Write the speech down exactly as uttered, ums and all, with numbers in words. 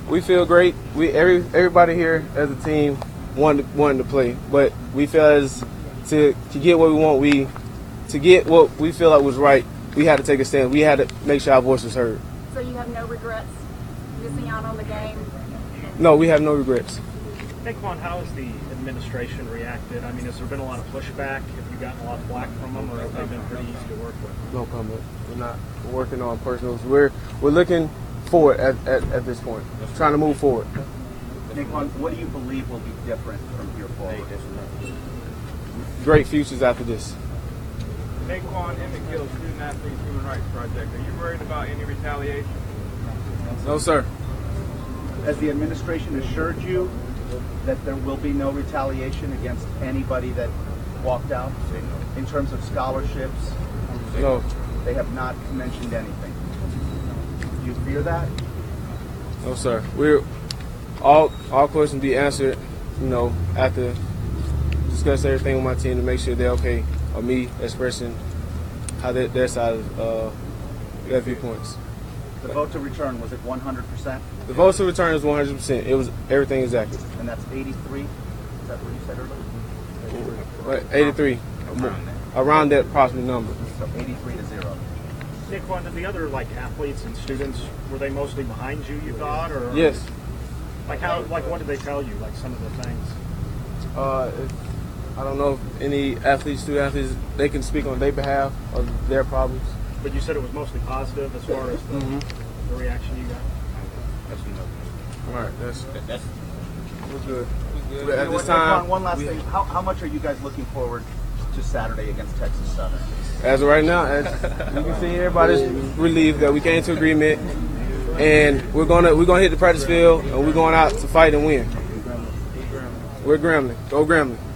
we feel great. We every everybody here as a team wanted wanted to play, but we feel as to to get what we want, we to get what we feel like was right, we had to take a stand. We had to make sure our voice was heard. So you have no regrets missing out on the game? No, we have no regrets. Naquan, how has the administration reacted? I mean, has there been a lot of pushback? Have you gotten a lot of flack from them, or have they been pretty easy to work with? No comment. We're not working on personals. We're we're looking forward at, at, at this point, trying to move forward. Naquan, what do you believe will be different from here forward? Great futures after this. Naquan Emmett Gill, Student Athletes Human Rights Project. Are you worried about any retaliation? No, sir. Has the administration assured you that there will be no retaliation against anybody that walked out in terms of scholarships? No. They have not mentioned anything. Do you fear that? No, sir. We're all all questions be answered, you know, after discuss everything with my team to make sure they're okay, or me expressing how they, their side of uh, their viewpoints. The vote to return, was it one hundred percent? The vote to return is one hundred percent. It was everything exactly. And that's eighty-three? Is that what you said earlier? But eighty-three. Around that. Around that approximate number. So eighty-three to zero. Naquan, did the other like athletes and students, were they mostly behind you, you thought, or Yes. Like how? Like what did they tell you? Like some of the things. Uh, if, I don't know if any athletes, student athletes, they can speak on their behalf of their problems. But you said it was mostly positive as far as the, Mm-hmm. the reaction you got. All right, that's That's we're good. We're good. You At know this what, Naquan, time, one last we- thing. How, how much are you guys looking forward to Saturday against Texas Southern? as of right now, as you can see, everybody's relieved that we came to agreement, and we're gonna we're gonna hit the practice field, and we're going out to fight and win. We're Grambling. Go Grambling.